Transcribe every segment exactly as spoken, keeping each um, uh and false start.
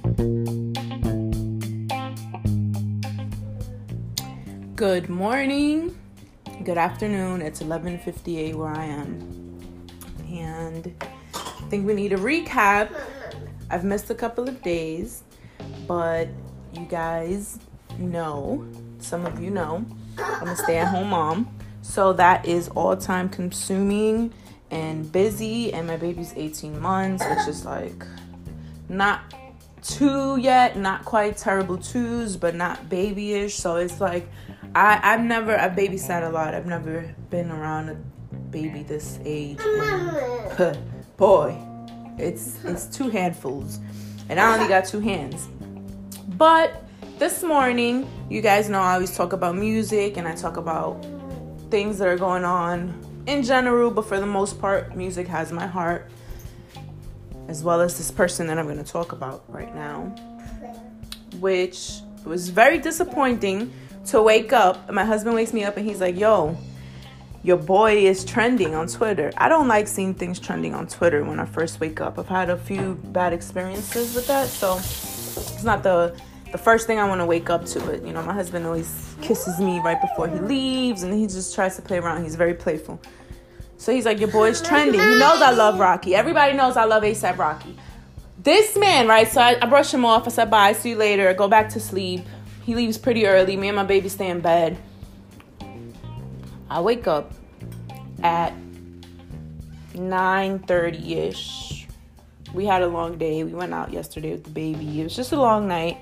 Good morning, good afternoon. It's eleven fifty-eight where I am, and I think we need a recap. I've missed a couple of days, but you guys know, some of you know, I'm a stay-at-home mom, so that is all time consuming and busy, and my baby's eighteen months, which is like not two yet, not quite terrible twos, but not babyish. So it's like I, I've never I've babysat a lot. I've never been around a baby this age. And, boy, it's it's two handfuls, and I only got two hands. But this morning, you guys know I always talk about music, and I talk about things that are going on in general, but for the most part, music has my heart, as well as this person that I'm going to talk about right now, which was very disappointing to wake up. My husband wakes me up and he's like, yo, your boy is trending on Twitter. I don't like seeing things trending on Twitter when I first wake up. I've had a few bad experiences with that, so it's not the the first thing I want to wake up to. But, you know, my husband always kisses me right before he leaves, and he just tries to play around. He's very playful. So he's like, your boy's trending. He knows I love Rocky. Everybody knows I love A$AP Rocky. This man, right? So I, I brush him off. I said, bye, see you later. Go back to sleep. He leaves pretty early. Me and my baby stay in bed. I wake up at nine thirty-ish. We had a long day. We went out yesterday with the baby. It was just a long night.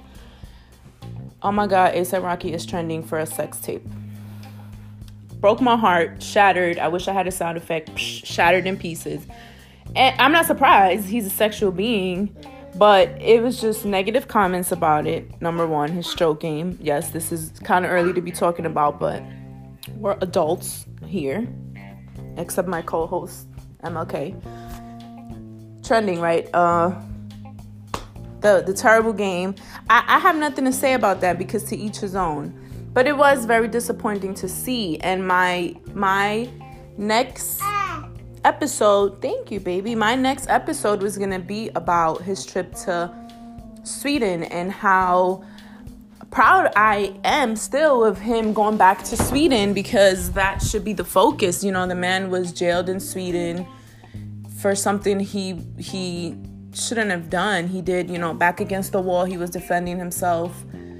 Oh my God, A$AP Rocky is trending for a sex tape. Broke my heart, shattered. I wish I had a sound effect. Psh, shattered in pieces. And I'm not surprised. He's a sexual being. But it was just negative comments about it. Number one, his stroke game. Yes, this is kind of early to be talking about, but we're adults here. Except my co-host, M L K. Trending, right? Uh, the, the terrible game. I, I have nothing to say about that because to each his own. But it was very disappointing to see. And my my next episode, thank you, baby. My next episode was going to be about his trip to Sweden and how proud I am still of him going back to Sweden, because that should be the focus. You know, the man was jailed in Sweden for something he he shouldn't have done. He did, you know, back against the wall. He was defending himself,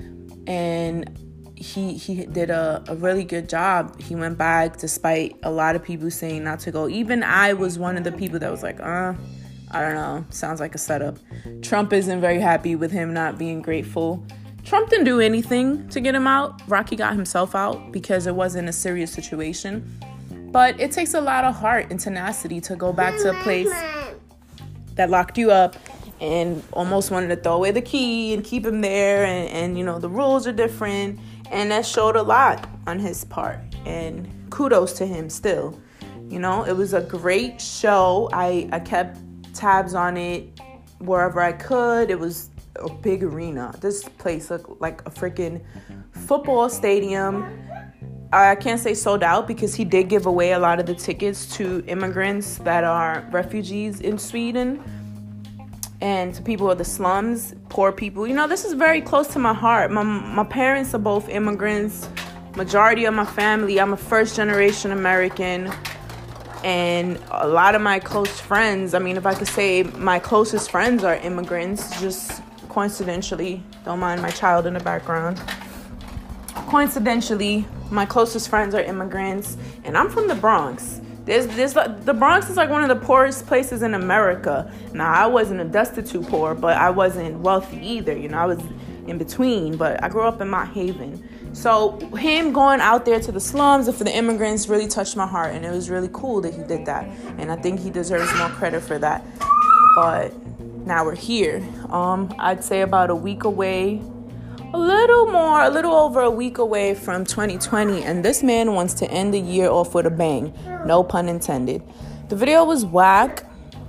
and he he did a, a really good job. He went back despite a lot of people saying not to go. Even I was one of the people that was like, uh, I don't know, sounds like a setup. Trump isn't very happy with him not being grateful. Trump didn't do anything to get him out. Rocky got himself out because it wasn't a serious situation. But it takes a lot of heart and tenacity to go back to a place that locked you up and almost wanted to throw away the key and keep him there. And, and, you know, the rules are different. And that showed a lot on his part. And kudos to him still. You know, it was a great show. I, I kept tabs on it wherever I could. It was a big arena. This place looked like a freaking football stadium. I can't say sold out because he did give away a lot of the tickets to immigrants that are refugees in Sweden and to people of the slums, poor people. You know, this is very close to my heart. My my parents are both immigrants. Majority of my family, I'm a first generation American. And a lot of my close friends, I mean, if I could say my closest friends are immigrants, just coincidentally, don't mind my child in the background. Coincidentally, my closest friends are immigrants, and I'm from the Bronx. There's, there's, the Bronx is like one of the poorest places in America. Now, I wasn't a destitute poor, but I wasn't wealthy either. You know, I was in between, but I grew up in Mount Haven. So him going out there to the slums and for the immigrants really touched my heart, and it was really cool that he did that. And I think he deserves more credit for that. But now we're here. Um, I'd say about a week away. A little more, a little over a week away from twenty twenty, and this man wants to end the year off with a bang. No pun intended. The video was whack,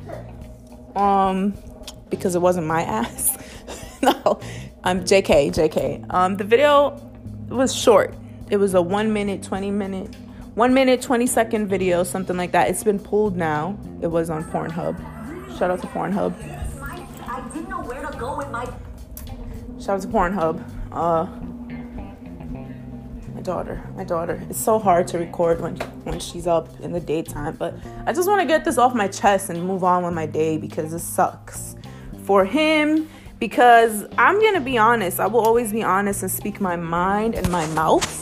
um, because it wasn't my ass. No, I'm J K, J K. Um, the video was short. It was a one minute, twenty minute, one minute, twenty second video, something like that. It's been pulled now. It was on Pornhub. Shout out to Pornhub. I didn't know where to go with my... Shout out to Pornhub. Uh, my daughter, my daughter. It's so hard to record when when she's up in the daytime, but I just want to get this off my chest and move on with my day because it sucks for him. Because I'm gonna be honest, I will always be honest and speak my mind and my mouth.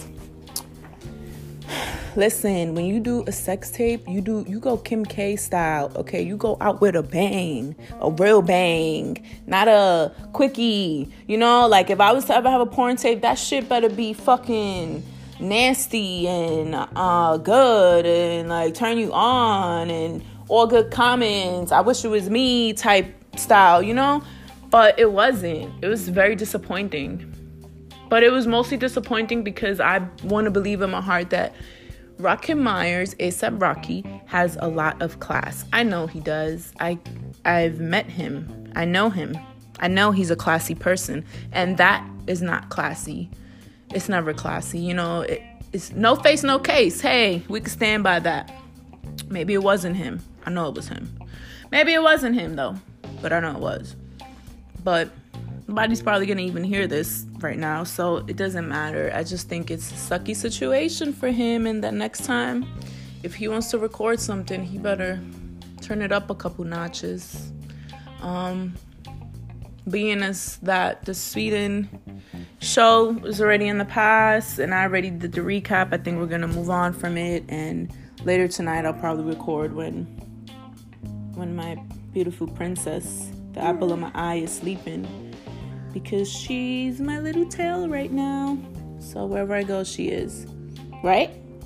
Listen, when you do a sex tape, you do you go Kim K style, okay? You go out with a bang, a real bang, not a quickie. You know, like if I was to ever have a porn tape, that shit better be fucking nasty and uh good and like turn you on and all good comments. I wish it was me type style, you know? But it wasn't. It was very disappointing. But it was mostly disappointing because I want to believe in my heart that Rakim Myers, A$AP Rocky, has a lot of class. I know he does. I, I've met him. I know him. I know he's a classy person. And that is not classy. It's never classy. You know, it, it's no face, no case. Hey, we can stand by that. Maybe it wasn't him. I know it was him. Maybe it wasn't him, though. But I know it was. But nobody's probably going to even hear this right now, so it doesn't matter. I just think it's a sucky situation for him, and that next time, if he wants to record something, he better turn it up a couple notches. Um, being as that the Sweden show was already in the past, and I already did the recap, I think we're going to move on from it, and later tonight I'll probably record when, when my beautiful princess, the apple of my eye, is sleeping. Because she's my little tail right now. So wherever I go, she is. Right?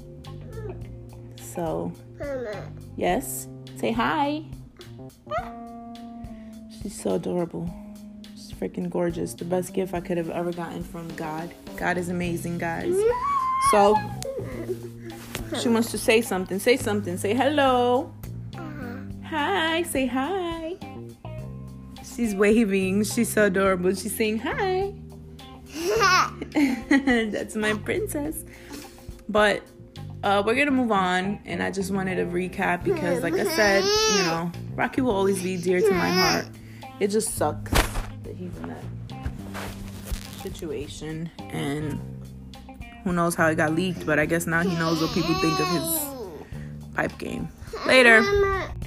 So, yes. Say hi. She's so adorable. She's freaking gorgeous. The best gift I could have ever gotten from God. God is amazing, guys. So, she wants to say something. Say something. Say hello. Hi. Say hi. She's waving. She's so adorable. She's saying hi. That's my princess. But uh, we're going to move on. And I just wanted to recap because, like I said, you know, Rocky will always be dear to my heart. It just sucks that he's in that situation. And who knows how it got leaked. But I guess now he knows what people think of his pipe game. Later.